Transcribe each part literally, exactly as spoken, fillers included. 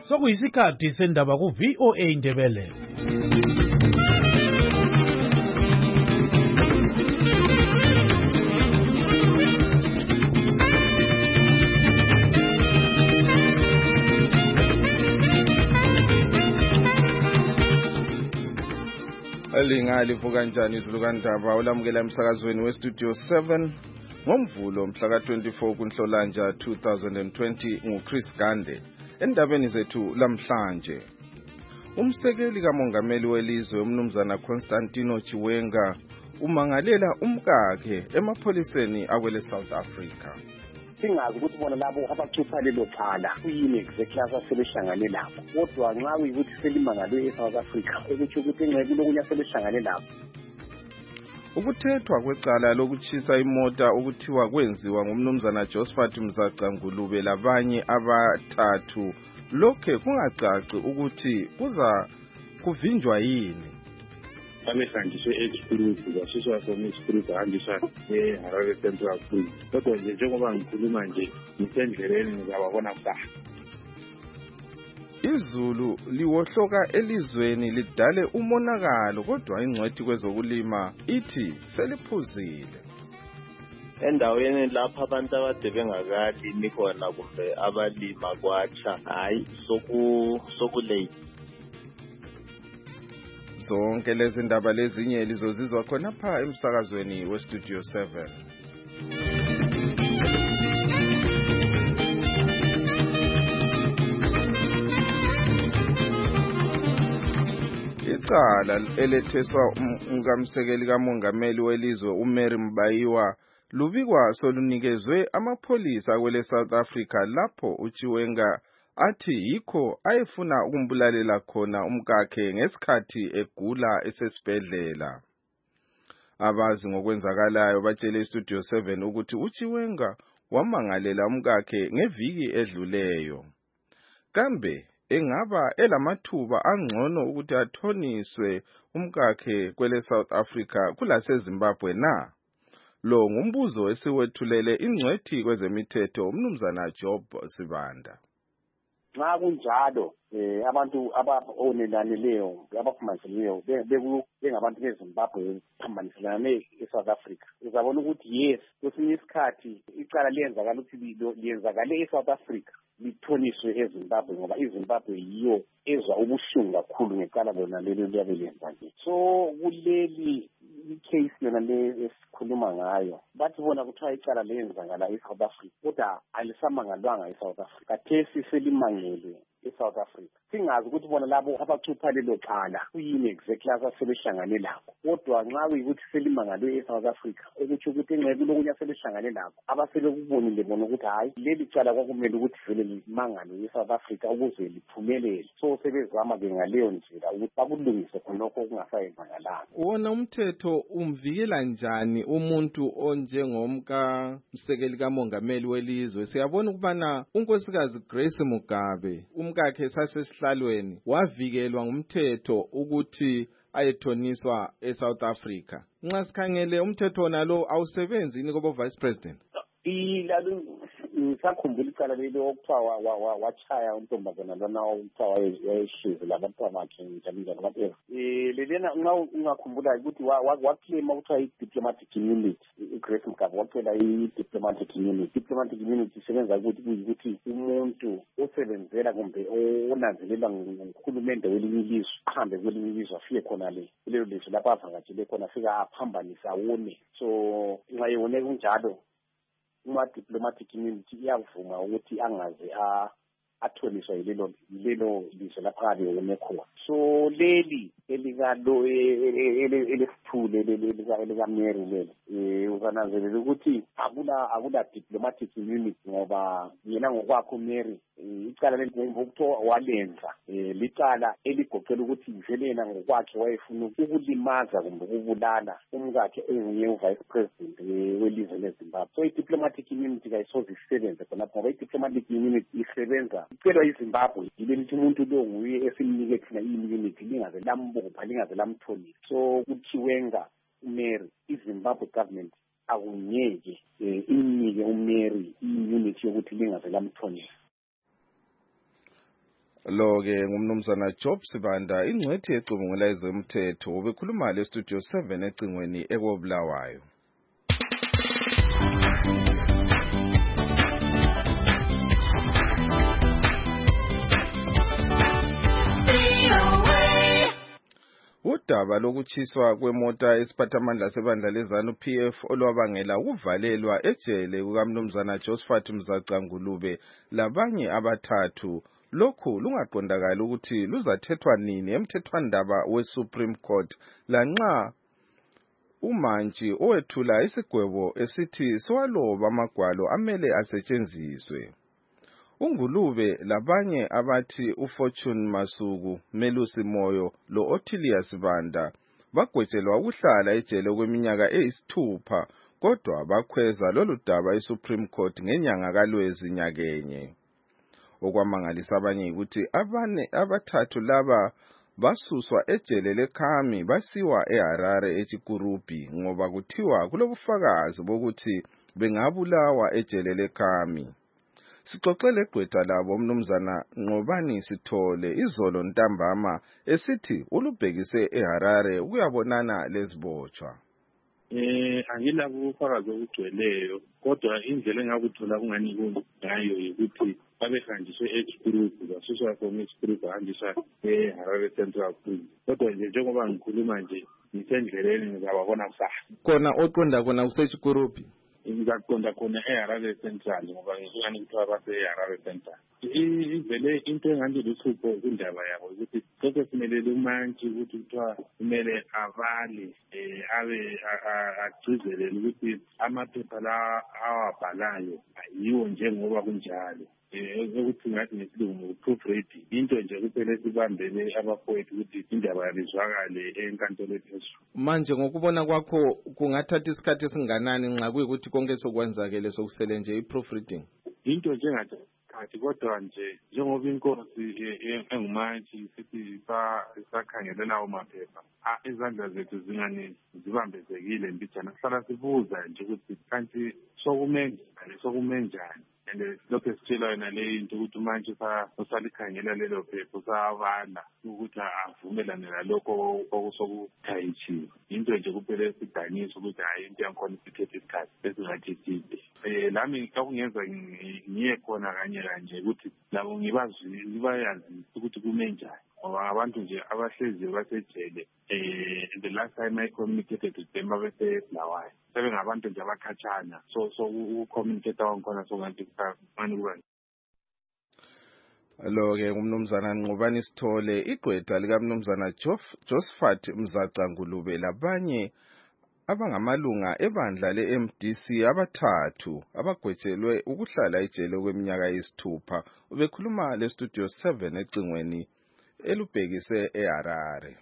Sokuyisikhathi sendaba ku V O A Ndebele. Elingali vuka njani izulu kaNdaba olamukela emsakazweni we Studio seven ngomvulo mhla ka twenty-four kuNhlolanja two thousand twenty nguChris Gande. Endabeni zethu lamhlanje, umsekeli kamongameli welizwe umnumzana Constantino Chiwenga umangalela umkakhe emapholiseni akwele South Africa. Singazi ukuthi bona labo abacupha lelo cala kuyini exactly asebehlangane lapho, kodwa nxa kuyikuthi selimangalwe eSouth Africa ukuthi ukuthi engeke lokunya sebehlangane lapho. Ukuthethwa kwecala lokuchisa imota ukuthiwa kwenziwa ngumnumzana Josephat Mzaca Ngulube labanye abathathu lokhe kungacaci ukuthi kuza kuvinjwa yini. Bamehanjiswe e-Espiritu, basiswa from e-Espiritu bahambiswa e-Harare Central Prison. Kodwa nje njengoba ngikhuluma nje ngisendleleni ngizababona kusasa. Izulu liwohloka elizweni lidale umonakalo, kodwa ingcwethi kwezokulima ithi seliphuzile. Endaweni lapha abantu abade bengakalimi khona kumbe abalima kwatsha, hayi soku sokulate. Zonke lezi ndaba lezinye lizozizwa khona pha emsakazweni we Studio seven. Icala eletheswa umkamsekeli kamongameli welizwe uMary Mbayiwa lubikwa solunikezwe amapholisa kwele South Africa lapho uChiwenga athi yikho ayefuna ukumbulalela khona umkakhe ngesikhathi egula esesibhedlela. Abazi ngokwenzakalayo batshele iStudio seven ukuthi uChiwenga wamangalela umkakhe ngeviki edluleyo. Kambe engaba elamathuba angcono ukuthi athoniswe umkakhe kwele South Africa kulase Zimbabwe na? Lo ngumbuzo esiwethulele ingcwethi kwezemithetho umnumzana Job Sibanda. Nxa kunjalo eh abantu abonelanileyo abafumanisileyo bengabantu beZimbabwe phambanisana eSouth Africa, uzabona ukuthi yes kwesinye isikhathi icala liyenzakala ukuthi liyenzakale eSouth Africa lithoniswe eZimbabwe ngoba iZimbabwe yiyo ezwa ubuhlungu kakhulu ngecala lona lelo liyabe lenzakile. So kuleli icase yona le esikhuluma ngayo bathi bona kuthiwa icala liyenzakala eSouth Africa kodwa alisamangalwanga eSouth Africa, kathesi selimangele eSouth Africa. Singazi ukuthi bona labo abacupha lelo cala kuyini exactly asebehlangane lapho, kodwa nxa kuyikuthi selimangalwe eSouth Africa ukuthi ukuthi engeke lokunya sebehlangane lapho abasebekubonile bona ukuthi hayi leli cala kwakumele ukuthi vele limangalwe eSouth Africa ukuze liphumelele, so sebezama ke ngaleyo ndlela ukuthi bakulungise khonokho okungasayenzakalanga. Wona umthetho umvikela njani umuntu onjengomka msekeli kamongameli welizwe? Siyabona ukubana unkosikazi Grace Mugabe umkakhe sasesihlalweni wavikelwa ngumthetho ukuthi ayethoniswa eSouth Africa. Nxa sikhangele umthetho nalo awusebenzi ni kobo vice president. Ilalo ngisakhumbula icala lelo okuthiwa wachaya untombazana lona okuthiwa wayeshezi labantwana bakhe njalo njalo abantu eh lelena nxa ungakhumbula ukuthi waclaim ukuthiwa i-diplomatic immunity. uGrace Mugabe wacela i-diplomatic immunity. Diplomatic immunity isebenza ukuthi kuyikuthi umuntu osebenzela kumbe onanzelela nguhulumende welinye ilizwe ahambe kwelinye ilizwe afike khona le kulelo lizwe lapho avakatshele khona afika aphambanisa wone. So nxa yone kunjalo uma diplomatic immunity iyavuma ukuthi angaze athoniswa yilelo lelo lizwe lapha abeyone khona. So leli elikalo elesithule elika Mary lelo eh uzananzelela ukuthi akula akula diplomatic immunity ngoba yena ngokwakho Mary icala lelikuthiwa walenza licala eligoqela ukuthi vele yena ngokwakhe wayefuna ukulimaza kumbe ukubulala umkakhe enguye uvice president welizwe leZimbabwe. So i-diplomatic immunity kayisoze isebenze khonapho ngoba i-diplomatic immunity isebenza icelwa iZimbabwe yile lithi umuntu lo nguye esimnike thina i-immunity lingaze lambopha lingaze lamthonisa. So kuChiwenga uMary iZimbabwe government akunyeke imnike uMary i-immunity yokuthi lingaze lamthonisa. Lo-ke ngumnumzana Job Sibanda, ingcwethi ecubungula ezomthetho, ubekhuluma le Studio seven ecingweni ekobulawayo. Udaba lokuchiswa kwemota esiphathamandla sebandla lezanu P F olwabangela ukuvalelwa ejele kukamnumzana Josephat Mzaca Ngulube labanye abathathu lokhu lungaqondakala ukuthi luzathethwa nini emthethwandaba we-Supreme Court lanxa umantshi owethula isigwebo esithi siwaloba amagwalo amele asetshenziswe. uNgulube labanye abathi uFortune Masuku, Melusi Moyo lo-Ottilius Banda bagwetshelwa ukuhlala ejele kweminyaka eyisithupha kodwa bakhweza lolu daba eSupreme Court ngenyanga kaLwezi nyakenye. Okwamangalisa abanye ukuthi abane abathathu laba basuswa ejele leKhami basiwa eHarare eChikurubi ngoba kuthiwa kulobufakazi bokuthi bengabulawa ejele leKhami. Sixoxele gqwetha labo umnumzana Nqobani Sithole izolo ntambama esithi ulubhekise eHarare ukuyabonana lezibotshwa. Eh angilabo ubufakazi obugcweleyo kodwa indlela engakuthola kungani ngayo ukuthi babehanjiswe eChikurubi basuswa from eChikurubi bahanjiswa eHarare Central Prison. Kodwa nje njengoba ngikhuluma nje ngisendleleni ngizababona kusasa. Kona oqonda kona kuseChikurubi. Ngizaqonda khona eHarare Central ngoba ngizungani kuthiwa base eHarare Central. Ivele into enganje luhlupho kundaba yabo ukuthi konke simelele umantshi ukuthi kuthiwa kumele avale eh abe agcizelele ukuthi amaphepha la awabhalayo ayiwo njengoba kunjalo. Eh ukuthi ngathi ngesilungu proof reading into nje kuphela sibambele abafowethu ukuthi indaba yalizwakale enkantolo ephezulu. Manje ngokubona kwakho kungathatha isikhathi esinganani nxa kuyikuthi konke sokwenzakele sokusele nje i-proof reading? Into njengathi kathi kodwa nje njengoba inkosi engumantshi sithi sakhangelela amaphepha izandla zethu zingani zibambezekile mbijana hlala sibuza nje ukuthi kanti sokumenjani sokumenjani and lokho sitshela yona le into ukuthi manje usalikhangela lelo phepha usabala ukuthi avumelane nalokho okusokuthayichiwe. Into nje kuphela sidanisa ukuthi hayi into yankhona isithethe isikhathi esingathi side. Eh lami kakungenza ngiye khona kanye kanje ukuthi labo ngibazwi ngibayazi ukuthi kumenjani ngoba abantu nje abahlezi basejele eh the last time I communicated with them abese Bulawayo sebengabantu nje abakhatshana so so ucommunicate wankhona so ngathi manje kuba lo-ke umnumzana Nqobani Sithole igqwetha likamnumzana Josephat Mzaca Ngulube labanye abangamalunga ebandla le-M D C abathathu abagwetshelwe ukuhlala ejele kweminyaka yisithupha ubekhuluma le Studio seven ecingweni elubhekise eHarare.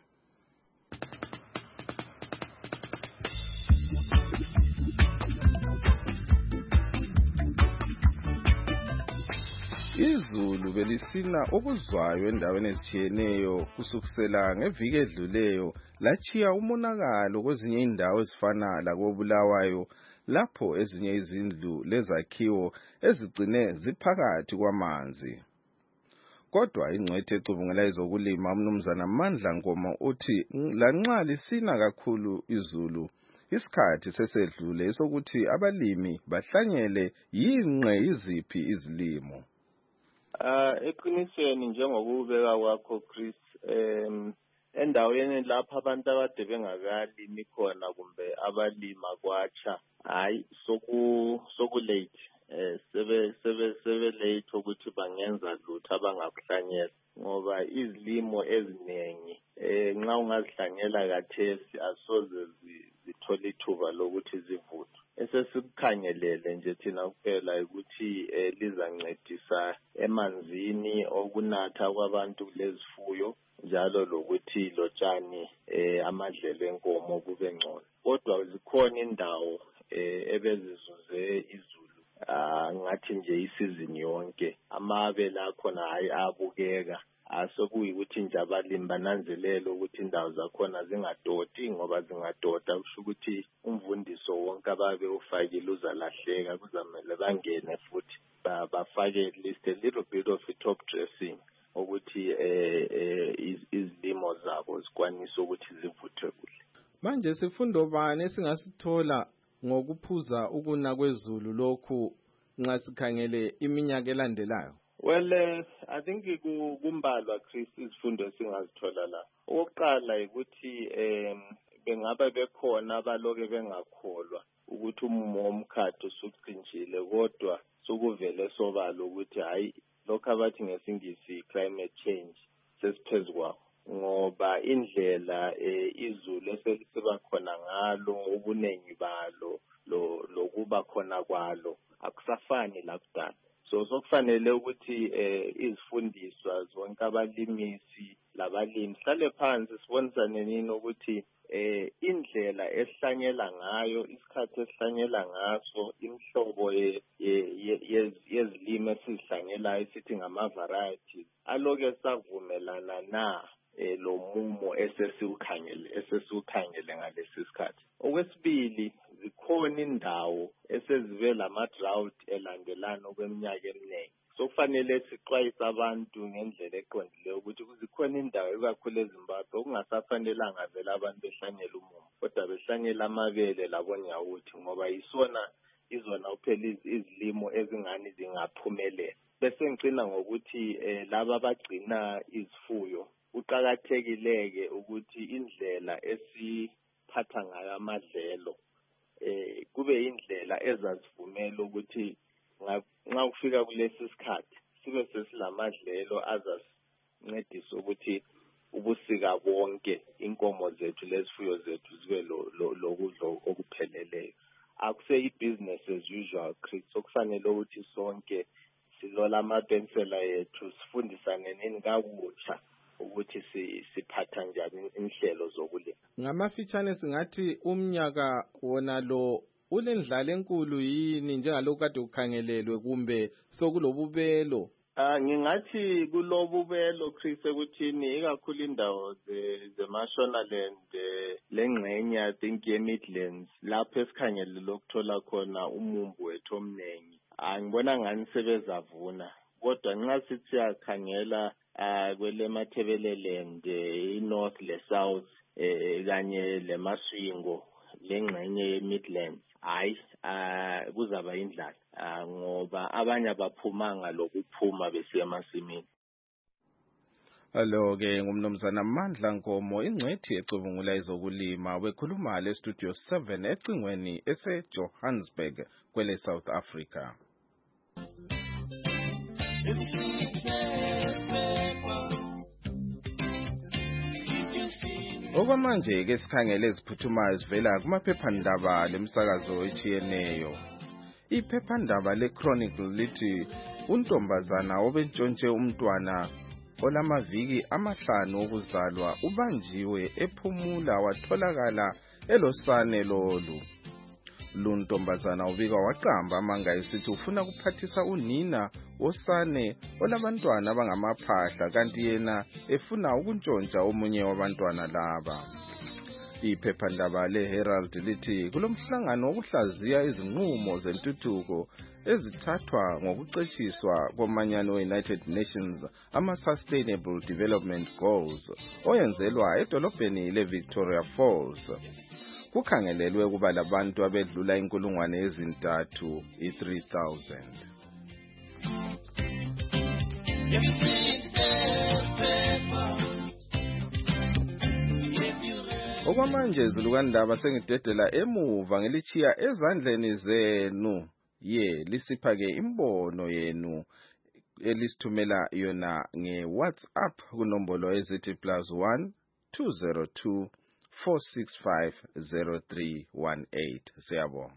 Izulu belisina okuzwayo endaweni ezitshiyeneyo kusukusela ngeviki edluleyo lachiya umonakalo kwezinye indawo ezifana lakobulawayo lapho ezinye izindlu lezakhiwo ezigcine ziphakathi kwamanzi. Kodwa ingcwethi ecubungela ezokulima umnumzana Mandla Nkomo uthi lanxa lisina kakhulu izulu isikhathi sesedlule sokuthi abalimi bahlanyele yinqe iziphi izilimo. Ah eqinisweni njengokubeka kwakho Chris em endaweni lapha abantu abade bengakalimi khona kumbe abalima kwacha hayi soku soku late eh sebe sebe sebe late ukuthi bangenza lutho abangakuhlanyela ngoba izilimo eziningi eh nxa ungazihlanyela kathesi asoze zithola ithuba lokuthi zivuthwe. Esesikukhangelele nje thina kuphela ukuthi lizancedisa emanzini okunatha kwabantu lezifuyo njalo lokuthi lotshani amadlelo enkomo kube ngcono. Kodwa zikhona indawo ebezizuze izulu ngathi nje isizini yonke amabe la khona hayi abukeka asekuyikuthi nje abalimi bananzelele ukuthi indawo zakhona zingadoti ngoba zingadota kusho ukuthi umvundiso wonke ababe ufakile uzalahleka kuzamele bangene futhi bafake at least a little bit of a top dressing ukuthi eh izilimo zabo zikwanise ukuthi zivuthwe kuhle. Manje sifundo bani esingasithola ngokuphuza ukuna kwezulu lokhu nxa sikhangele iminyaka elandelayo? Well, uh, I think kumbalwa Chris izifundo esingazithola la. Oqala ukuthi em bengaba bekhona abaloke bengakholwa ukuthi umumo womkhathi usuqinjile kodwa sokuvele sobala ukuthi hayi lokho abathi ngesingisi climate change sesiphezulu kwawo ngoba indlela izulu eseliba khona ngalo ubuningi balo lokuba khona kwalo akusafani lakudala. So sokufanele ukuthi eh izifundiswa zonke abalimisi labalimi sihlale phansi sibonisane nini ukuthi eh indlela esihlanyela ngayo isikhathi esihlanyela ngaso imhlobo yezilimo esihlanyelayo sithi ngama varieties aloke savumelana na lo mumo esesiukhangele esesiukhangele ngalesi sikhathi. Okwesibili zikhona indawo esezibe lama drought elandelana kweminyaka eminingi. So kufanele sixwayise abantu ngendlela eqondileyo ukuthi kuzikhona indawo ekakhulu eZimbabwe okungasafanelanga vele abantu behlanyela umumo kodwa behlanyela amabele labonyawuthi ngoba isona izona uphela izilimo ezingani zingaphumelela. Bese ngicina ngokuthi laba abagcina izifuyo uqhakathekileke ukuthi indlela esiphatha ngayo amadlelo eh kube indlela ezazivumela ukuthi nxa ufika kulesi sikhathi sibe sesilamadlelo azasincedisa ukuthi ubusika bonke inkomo zethu lezifuyo zethu zibe lokudla okupheleleyo. Akuse ibusiness as usual Chris, okufanele ukuthi sonke silola amapensela yethu sifundisane nini kakutsha ukuthi siphatha njani inhlelo zokulima. Ngamafitshane singathi umnyaka wona lo ulendlala enkulu yini njengalokho kade ukhangelelwe kumbe sokulobubelo? Ah ngingathi kulobubelo Chris ekuthini ikakhulu indawo zeMashonaland lengxenye I think ye Midlands lapho esikhangele lokuthola khona umumbu wethu omnengi. Angibona ngani sebezavuna kodwa nxa sithi yakhangela kwele Mathebeleland iNorth le South kanye le Maswingo lengxenye ye Midlands hayi kuzaba indlala ngoba abanye abaphumanga lokuphuma besiya emasimini. Alo ke ngumnumzana Mandla Nkomo ingcwethi ecubungula izokulima wekhuluma le Studio seven ecingweni ese Johannesburg kwele South Africa. Okwamanje ke sikhangele eziphuthumayo zivela kumaphephandaba lemsakazo etshiyeneyo. Iphephandaba le Chronicle lithi untombazana obentshontshe umntwana olamaviki amahlanu okuzalwa ubanjiwe ephumula watholakala elosane lolu. Luntombazana ubika waqamba amanga esithi ufuna kuphathisa unina wosane olabantwana abangamaphahla kanti yena efuna ukuntshontsha omunye wabantwana laba. Iphephandaba le Herald lithi kulomhlangano wokuhlaziya izinqumo zentuthuko ezithathwa ngokucetshiswa komanyano we-United Nations ama-Sustainable Development Goals oyenzelwa edolobheni le-Victoria Falls. Kukhangelelwe ukuba labantu abedlula inkulungwane ezintathu i-three thousand. Okwamanje izulukandaba sengidedela emuva ngelichiya ezandleni zenu ye lisiphake imbono yenu elisithumela yona nge-WhatsApp kunombolo ezithi plus one two zero two four six five zero three one eight. Siyabonga.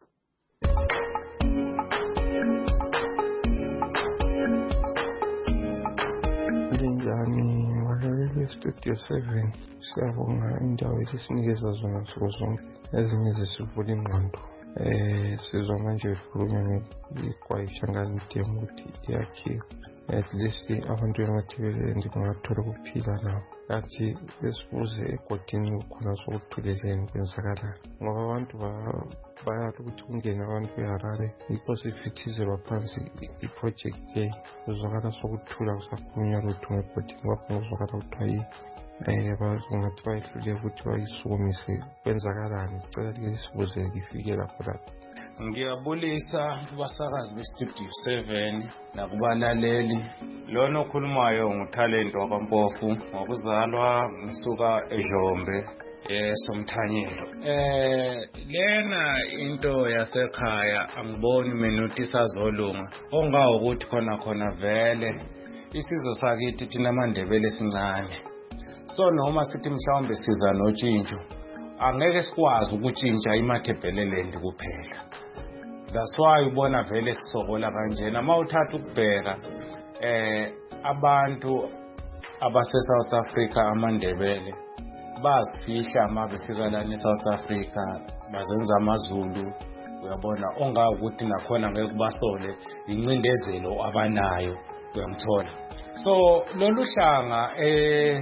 Linjani walalele Studio seven. Siyabonga indawo esisinikeza zona nsuku zonke ezinye zisivula ingqondo. Eh sizwa manje ikhulunywa ngekwayishangalidema ukuthi iyakhiwa. At least abantu bemathebeleni bangathola ukuphila nabo. Kanti besibuze egodini khona sokuthuleleni kwenzakala ngoba abantu bayalo ukuthi kungene abantu beHarare yikho sifithizelwa phansi iproject le kuzwakala sokuthula kusakhulunywa lutho ngebhodini kwapho kuzwakala kuthiwa eh bazongathi bayihlule ukuthi bayisukumise kwenzakalani sicela ke sibuze ifike lapho lapho. Ngiyabulisa kubasakazi beStudio seven nakubalaleli. Lona okhulumayo nguThalento waKampofu ngokuzalwa ngisuka eJombe esomthanyelo. Eh lena into yasekhaya angiboni minuti isazolunga. Ongawo ukuthi khona khona vele isizwe sakithi thina aMandebele sincane. So noma sithi mhlawumbe siza notshintsho angeke sikwazi ukutshintsha iMatabeleland kuphela. That's why ubona vele sisokola kanjena mawuthatha ukubheka eh abantu abase South Africa aMandebele bazifihla ama befika la eSouth Africa bazenza amaZulu uyabona onga ukuthi nakhona ngeke kubasole incindezelo abanayo uyamthola. So lolu hlanga eh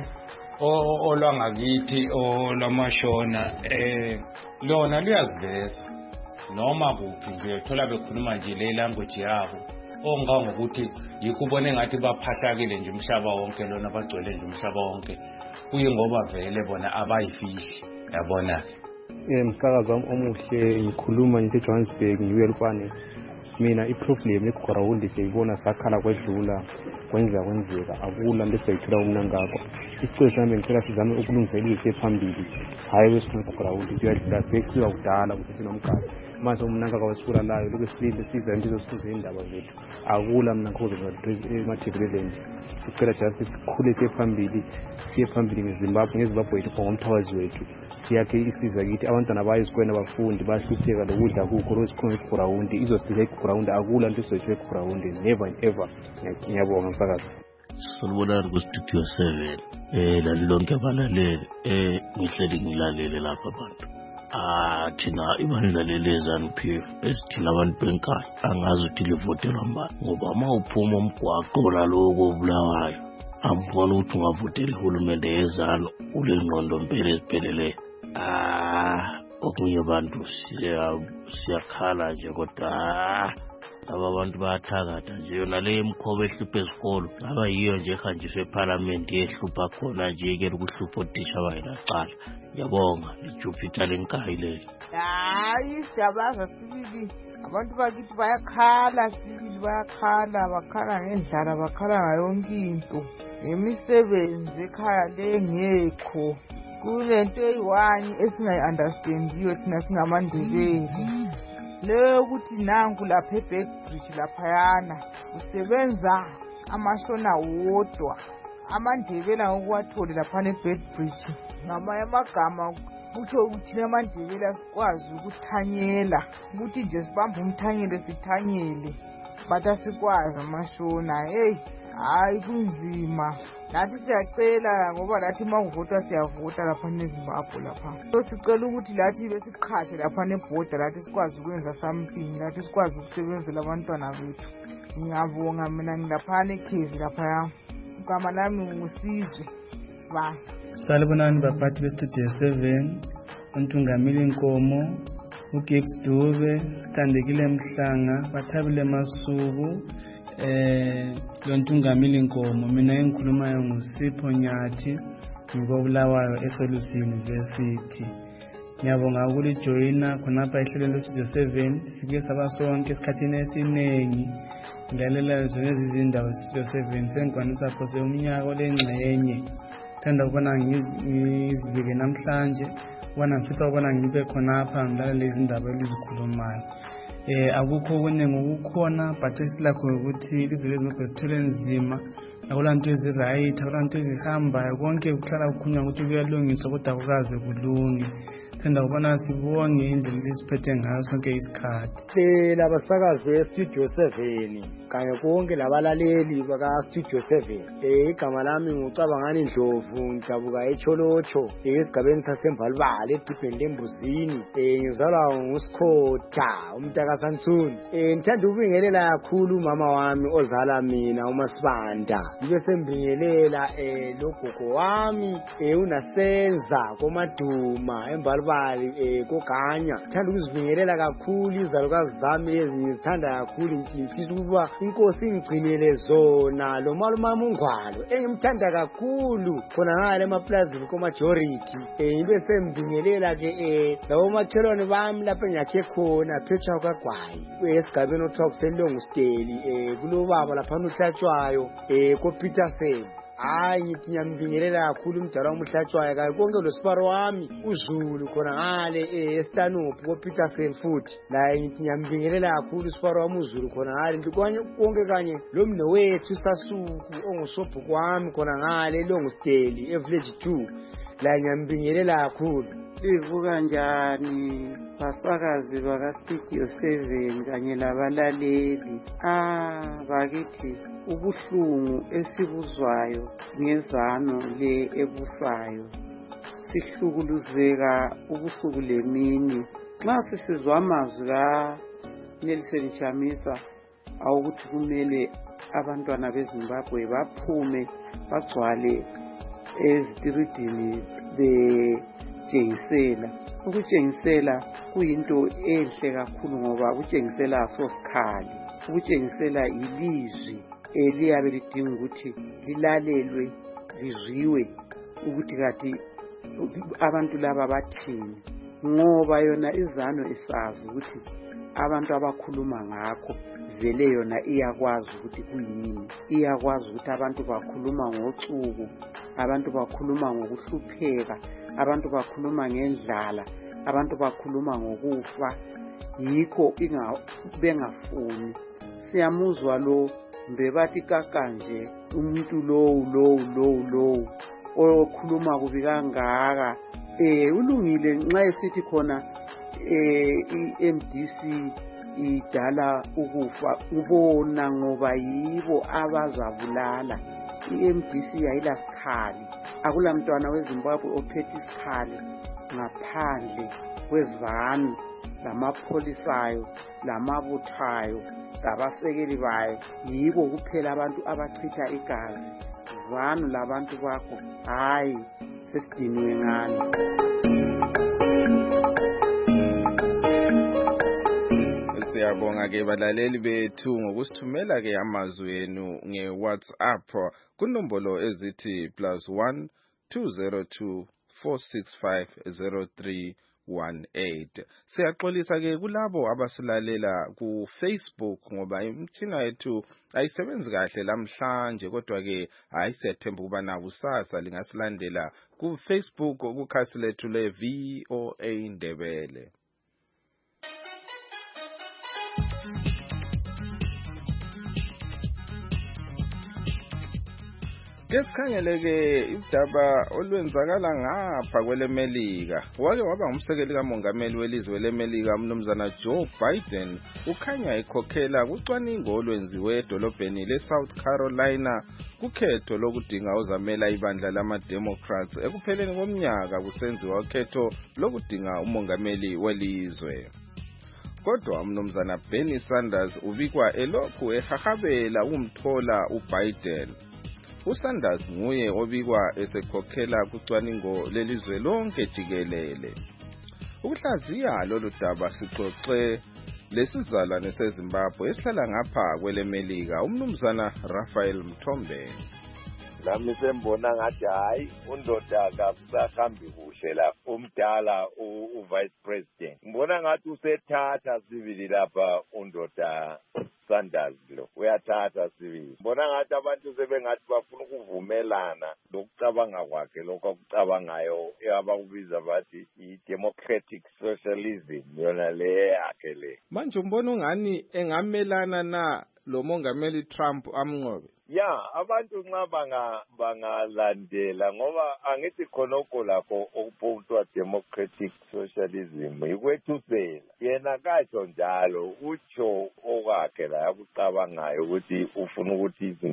olwangakithi olwamashona eh lona luyaziveza noma kuphi nje thola bekhuluma nje le language yabo onga ngokuthi yikho ubone ngathi baphahlakile nje umhlaba wonke lona bagcwele nje umhlaba wonke kuye ngoba vele bona abayifihli yabona ke. Emsakazi wami omuhle ngikhuluma nje eJohannesburg ngiwelukwane mina iproblem eGorawundi siyibona sakhala kwedlula kwenza kwenzeka akula into esayithola umnangako. Isicelo sami ngicela sizame ukulungiselisa ephambili hayi wesifuna eGorawundi kuyadlula sekufika kudala ukuthi sinomkhathi manje umnangako wesikula layo lokho silinde siza into zosiza indaba zethu akula mina ngikhoze eMatabeleland. Sicela just sikhule siphambili siye phambili ngeZimbabwe ngeZimbabwe yethu ngomthawazi wethu siyakhe isizwe kithi abantwana bayizikwena abafundi bahlupheka lokudla kukho losikhona eGorawundi izosifika eGorawundi akula into esizwe eGorawundi never and ever. Ngiyabonga mfakazi. Solibonani kuStudio seven eh lalilonke abalaleli eh ngihleli ngilalele lapha abantu. Ah thina ibandla lelezanu P F esithina abantu benkaya angazi ukuthi livotelwa mbani ngoba uma uphuma umgwaqo laloko obulawayo ambona ukuthi ungavotela ihulumende yezanu ule ngqondo mpela eziphelele. Ah okunye abantu siyakhala nje kodwa aba bantu bayathakatha nje yona le imkhobe ehlupha esikolo aba yiyo nje ehanjiswe eParliament ehlupha khona nje ke ukuhlupha othisha bayilacala. Ngiyabonga iJupiter lenkayi le. Hayi siyabaza sibili abantu bakithi bayakhala sibili bayakhala bakhala ngendlala bakhala ngayonke into imisebenzi ekhaya lengekho kunento eyiwani esingayi-understandiyo thina singamandebele leyo ukuthi nangu lapha eBedbridge laphayana usebenza amashona wodwa aMandebele ngokuwathole laphana eBedbridge ngamanye amagama kutsho ukuthi aMandebele asikwazi ukuthanyela ukuthi nje sibambe umthanyelo sithanyele but asikwazi amashona hey hayi kunzima nathi siyacela ngoba lathi mawuvota siyavota lapha eZimbabwe lapha so sicela ukuthi lathi besiqhathe lapha nebhoda lathi sikwazi ukwenza something lathi sikwazi ukusebenzela abantwana bethu. Ngiyabonga mina ngilaphana eKhezi lapha igama lami ngusizwe Sibani. Salibonani baphathi beStudio seven uNtungamile Inkomo uGex Dube Sithandekile Mhlanga Bathabile Masuku eh lo Ntungamile Inkomo mina engikhulumayo nguSipho Nyathi ngikobulawayo eSolusi University. Ngiyabonga ukuli joina khonapha ehlelweni leStudio seven sike sabasonke esikhathini esiningi ngilalela zona izindaba zeStudio seven sengikwanisa phose umnyaka olengcenye thanda ukubona ngizibike namhlanje ubona ngifisa ukubona ngibe khonapha ngilalela izindaba elizikhulumayo. Eh akukho kuningi ukukhona but esilakho ukuthi izwe leZimbabwe sithole nzima akulanto eziright akulanto ezihambayo konke ukuhlala ukukhunywa ukuthi kuyalungiswa kodwa akukaze kulunge. Thanda ukubona sibonge indlela lesiphethe ngayo sonke isikhathi. Labasakazi beStudio seven kanye konke labalaleli bakaStudio seven eh igama lami ngucabangani Ndlovu ngidabuka eCholocho esigabeni sasemvalibale edibheni lembuzini eh ngizalwa nguSikhotha umntaka Sansuni. Eh ngithanda ukubingelela kakhulu mama wami ozala mina uMasibanda ngibe sembingelela eh logogo wami eh unasenza komaduma embalibali eh koganya thanda ukuzibingelela kakhulu izalukazi zami ezithanda kakhulu ngifisa ukuba inkosi ingcinele zona lo malumama ungwalo engimthanda kakhulu khona ngale emaplazini komajority eh ngibe sembingelela ke eh labo makhelwane bami lapha enyathi khona phecha kwagwayi esigabeni othiwa kuselongo steli eh kulo baba lapha uhlatshwayo eh ko Peterson hayi ngithi ngiyambingelela kakhulu umdala wami uhlatshwayo kayi konke lo siparo wami uZulu khona ngale eStanhope ko Peterson futhi la ngithi ngiyambingelela kakhulu siparo wami uZulu khona ngale ndikwanye konke kanye lo mne wethu Sasuku ongusobhuku wami khona ngale eLongo Steli eVillage two la ngiyambingelela kakhulu. Livuka njani basakazi baka Studio seven kanye labalaleli? Ah bakithi ubuhlungu esibuzwayo ngezano le ebusayo sihlukuluzeka ubusuku lemini nxa sisizwa amazwi ka Nelson Chamisa awukuthi kumele abantwana beZimbabwe baphume bagcwale ezitiridini bejengisela. Ukujengisela kuyinto enhle kakhulu ngoba ukujengisela asosikhali, ukujengisela ilizwi eliyabe lidinga ukuthi lilalelwe lizwiwe ukuthi kati abantu laba bathini, ngoba yona izano isazi ukuthi abantu abakhuluma ngakho vele yona iyakwazi ukuthi kuyini, iyakwazi ukuthi abantu bakhuluma ngocuku, abantu bakhuluma ngokuhlupheka, abantu bakhuluma ngendlala, abantu bakhuluma ngokufa, yikho bengafuni. Siyamuzwa lo mbebathi kakanje umuntu lowu lowu lowu lowu okhuluma kubi kangaka eh ulungile nxa esithi khona eh i-M D C idala ukufa ubona ngoba yibo abazabulala. I-M D C ayila sikhali, akula mntwana weZimbabwe ophethe isikhali ngaphandle kwezanu lamapholisayo lamabuthayo labasekeli bayo, yibo kuphela abantu abachitha igazi. Zanu labantu bakho hayi sesidiniwe ngani. Siyabonga ke balaleli bethu ngokusithumela ke amazwi enu ngeWhatsApp kunombolo ezithi plus one two zero two four six five zero three one eight. Siyaxolisa ke kulabo abasilalela ku Facebook ngoba imithina yethu ayisebenzi kahle lamhlanje, kodwa ke hayi siyathemba ukuba na kusasa lingasilandela ku Facebook kukhasi lethu le V O A Ndebele. Kesikhangeleke idaba olwenzakala ngapha kwelemelika. Wake waba ngumsekeli kamongameli welizwe lemelika umnumzana Joe Biden ukhanya ekhokhela kucwaningo olwenziwe edolobheni leSouth Carolina kukhetho lokudinga uzamela ibandla lama-Democrats ekupheleni komnyaka kusenziwa ukhetho lokudinga umongameli welizwe. Kodwa umnumzana Bernie Sanders ubikwa elokhu ehahabela ukumthola uBiden. uSanders nguye obikwa esekhokhela kucwaningo lelizwe lonke jikelele. Ukuhlaziya lolu daba sixoxe lesizalwane seZimbabwe esihlala ngapha kwelemelika umnumzana Raphael Mthombe. Lami sembona ngathi hayi undoda kakusahambi kuhle la umdala uvice president. Ngibona ngathi usethatha sibili lapha undoda Sanders lo uyathatha sibili. Ngibona ngathi abantu sebengathi bafuna ukuvumelana lokucabanga kwakhe lokho akucabangayo abakubiza bathi i-democratic socialism yona le yakhe le. Manje umbona ungani engamelana na lo mongameli Trump amnqobe? Ya abantu nxa banga bangalandela ngoba angithi khonoko lapho okuphothwa democratic socialism ikwethusela yena katsho njalo utsho okwakhe la akucabangayo ukuthi ufuna ukuthi izinto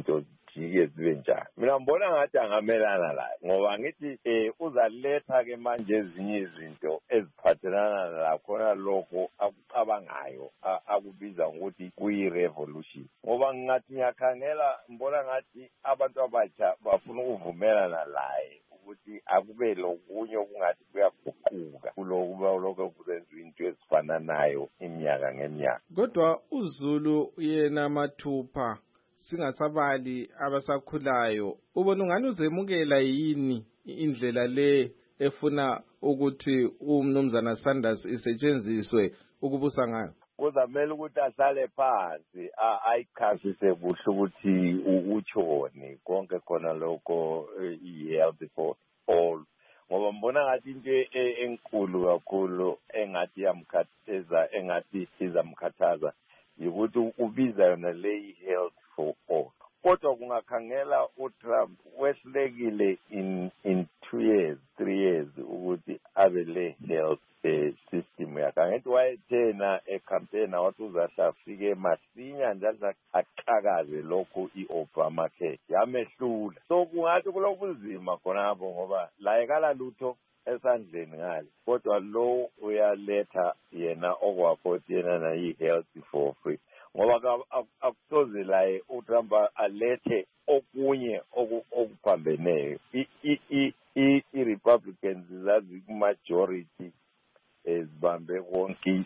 zijike zibe njani. Mina ngibona ngathi angamelana layo ngoba ngithi eh uzaletha ke manje ezinye izinto eziphathelana lakhona lokho akucabangayo akubiza ukuthi kuyi-revolution. Ngoba ngathi ngiyakhangela ngibona ngathi abantu abatsha bafuna ukuvumelana laye ukuthi akube lokunye okungathi kuyaguquka kulokuba lokho kusenziwa into ezifana nayo iminyaka ngeminyaka. Kodwa uZulu yena mathupha singasabali abasakhulayo ubona ungani uzemukela yini indlela le efuna ukuthi umnumzana Sanders isetshenziswe ukubusa ngayo? Kuzamele ukuthi ahlale phansi ayichasise kuhle ukuthi utshoni konke khona lokho i-health for all ngoba mbona ngathi into enkulu kakhulu engathi yamkhathaza engathi izamkhathaza ukuthi ubiza yona le i-health for all. Kodwa kungakhangela uTrump wehlekile in in two years three years ukuthi abe le health eh, system yakhe ngithi wayethena ecampaign wathi uzahlafike masinya njalo aqhakaze lokho iObamacare yamehlula. So kungathi kulobuzima khonapho ngoba la ekala lutho esandleni ngale kodwa lo uyaletha yena okwakhothi yena na i-health for free ngoba akusoze laye uTrump alethe okunye okuphambeneyo. I-Republicans zazi ku-majority ezibambe konke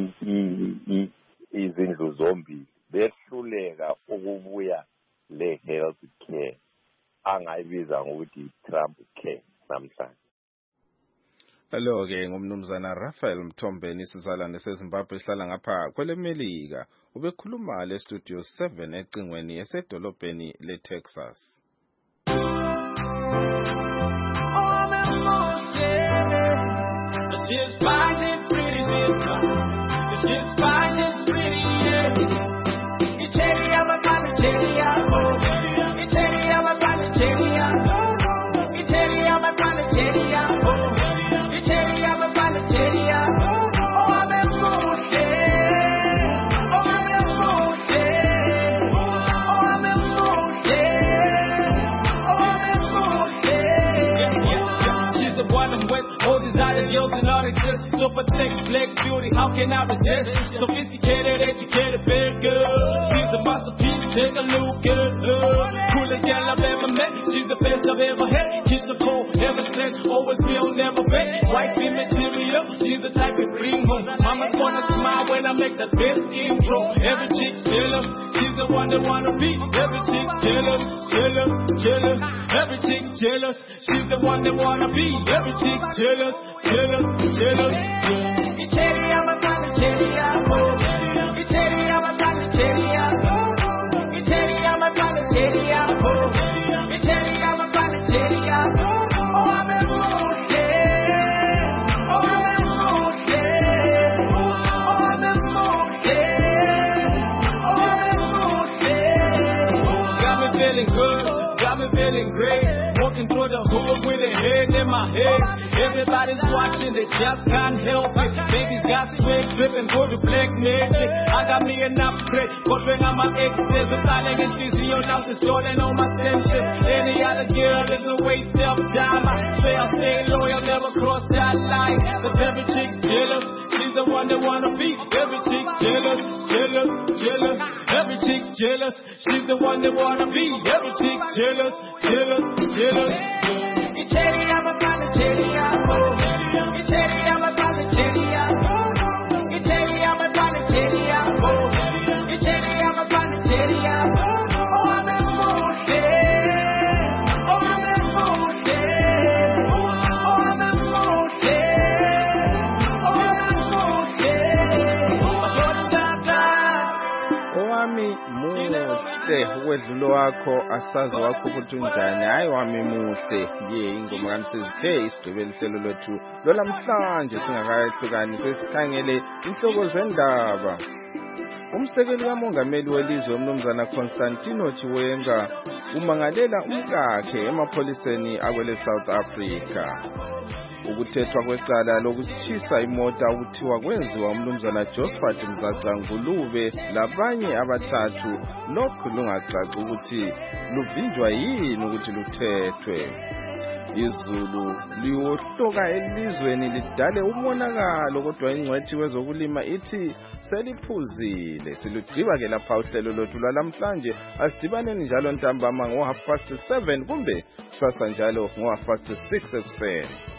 izindlu zombili behluleka ukubuya le health care angayibiza ngokuthi Trump care namhlanje. Hello ke ngumnumzana Raphael Mthombeni sizalwane seZimbabwe ehlala ngapha kwelemelika ubekhuluma le studio seven ecingweni esedolobheni leTexas. Super sex, black beauty, how can I resist? Sophisticated, educated, big girl. She's a masterpiece, take a look at her. Coolest girl I've ever met, she's the best I've ever had. Kiss the cold, ever since, always feel never bet. White material, she's the type of bring home. Mama's wanna smile when I make the best intro. Every chick's jealous, she's the one that wanna be. Every chick's jealous, jealous, jealous. Every chick's jealous, she's the one that wanna be. Every chick's jealous, jealous, jealous. Cherry, I'm a kind of cherry, apple. Cherry, I'm a kind of cherry, apple. Cherry, I'm a kind of cherry, apple. Cherry, I'm a kind of cherry, apple. Oh, I'm a mood, yeah. Oh, I'm a mood, yeah. Oh, I'm a mood, yeah. Oh, I'm a mood, yeah. Got me feeling good, got me feeling great. Walking through the hood with a head in my head. Everybody's watching, they just can't help it. Baby's got straight dripping, go to black magic. I got me enough credit, but when I'm my ex-ness, I'm starting to see your house is stolen on my senses. Any other girl is a waste of time. I swear I'll stay loyal, never cross that line. Cause every chick's jealous, she's the one that wanna be. Every chick's jealous, jealous, jealous. Every chick's jealous, she's the one that wanna be. Every chick's jealous, jealous, jealous. Cherry, I'm a kind of cherry, apple. Cherry, I'm a kind of cherry, apple. Cherry, I'm a kind of cherry, apple. Cherry, I'm a kind of cherry, apple. Oh, I'm a mood, yeah. Oh, I'm a mood, yeah. Oh, I'm a mood, yeah. Oh, I'm a mood, yeah. Owami muhle wedlulo wakho asazi wakho ukuthi unjani. Hayi wami muhle ye ingoma kaMsizwe isigqibeli hlelo lethu lolamhlanje singakayehlukani sesikhangele inhloko zendaba. Umsekeli kamongameli welizwe umnumzana Constantino Chiwenga umangalela umkakhe emapholiseni akwele South Africa. Ukuthethwa kwecala lokutshisa imota okuthiwa kwenziwa umnumzana Josephat Mzaca Ngulube labanye abathathu lokhu lungacaci ukuthi luvinjwa yini ukuthi luthethwe. Izulu liwohloka elizweni lidale umonakalo kodwa ingcwethi kwezokulima ithi seliphuzile. Siludliba ke lapha uhlelo lothu lwalamhlanje. Asidibaneni njalo ntambama ngo half past seven kumbe kusasa njalo ngo half past six ekuseni.